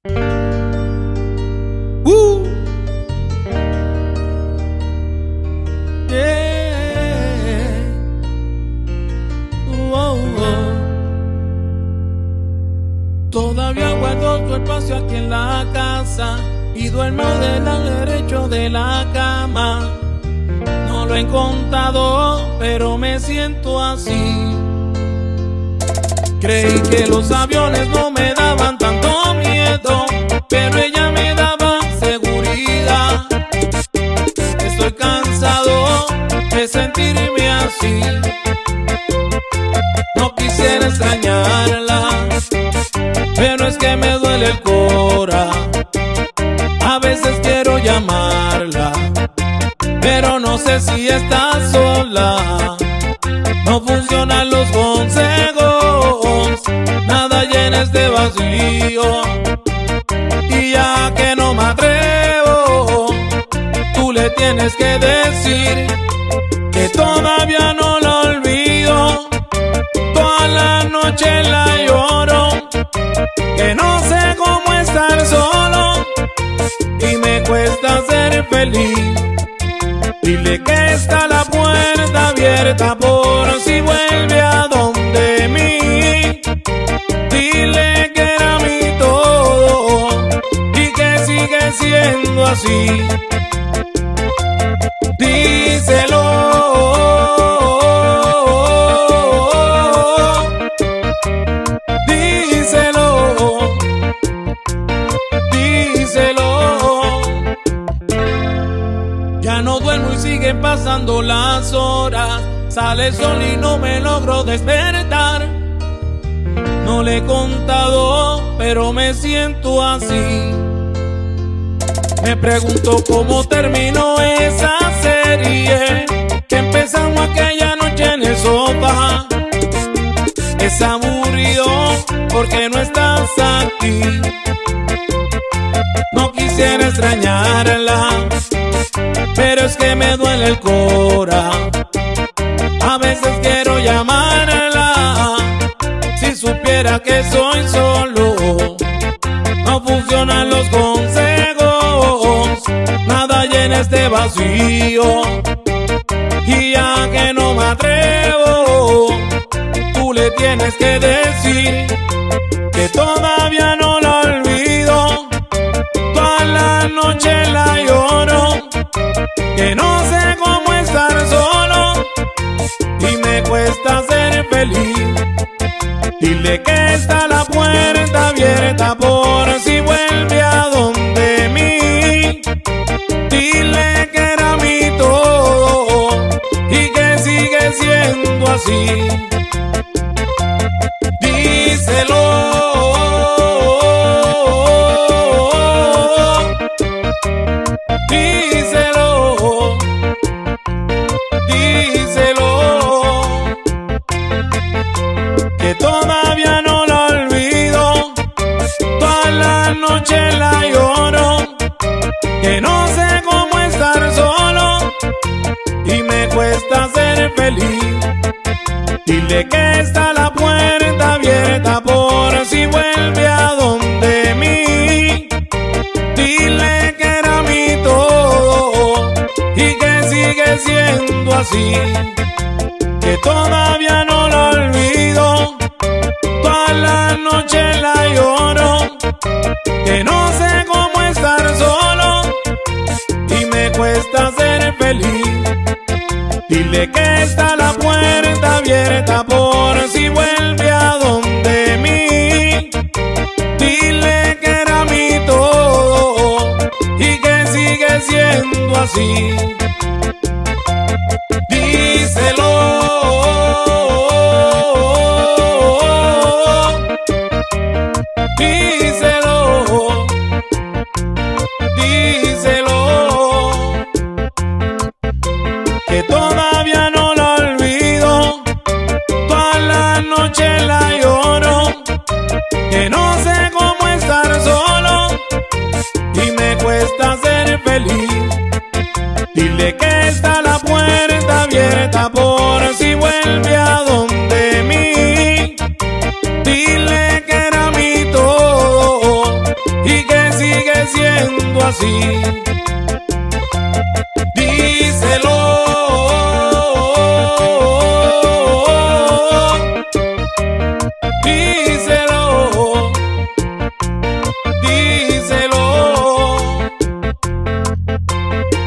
Uh. Yeah. Oh, oh. Todavía guardo tu espacio aquí en la casa y duermo del lado derecho de la cama. No lo he contado, pero me siento así. Creí que los aviones no me daban tanto miedo, pero ella me daba seguridad. Estoy cansado de sentirme así. No quisiera extrañarla, pero es que me duele el cora. A veces quiero llamarla, pero no sé si está sola. No funcionan los consejos, nada llena este vacío. Y ya que no me atrevo, tú le tienes que decir que todavía no la olvido. Toda la noche la lloro, que no sé cómo estar solo y me cuesta ser feliz. Dile que está la puerta abierta por si vuelve a donde mí. Dile que era mi todo y que sigue siendo así. Díselo. Díselo. Díselo. Ya no duermo y siguen pasando las horas. Sale el sol y no me logro despertar. No le he contado, pero me siento así. Me pregunto cómo terminó esa serie que empezamos aquella noche en el sofá. Es aburrido porque no estás aquí. No quisiera extrañarla, pero es que me duele el cora. A veces quiero llamarla, si supiera que soy solo. No funcionan los consejos, nada llena este vacío. Y ya que no me atrevo, tú le tienes que decir que todavía no la olvido. Toda la noche la lloro, que no sé cómo estar solo y me cuesta ser feliz. Dile que está la puerta abierta por si vuelve a donde mí. Dile que era mi todo y que sigue siendo así. Díselo. Díselo. Díselo. Que todavía no la olvido. Toda la noche la lloro, que no sé cómo estar solo y me cuesta ser feliz. Dile que está la puerta abierta por si vuelve a donde mí. Dile que era mi todo y que sigue siendo así. Que todavía no la olvido. Toda la noche la lloro, que no sé cómo estar solo y me cuesta ser feliz. Dile que está la puerta abierta por si vuelve a donde mí. Dile que era mi todo y que sigue siendo así. Díselo. Díselo. Díselo. Que todavía no la olvido. Toda la noche la lloro, que no sé cómo estar solo y me cuesta ser feliz. Dile que está la puerta abierta por si vuelve a donde mí. Dile que era mi todo y así. Díselo, díselo, díselo.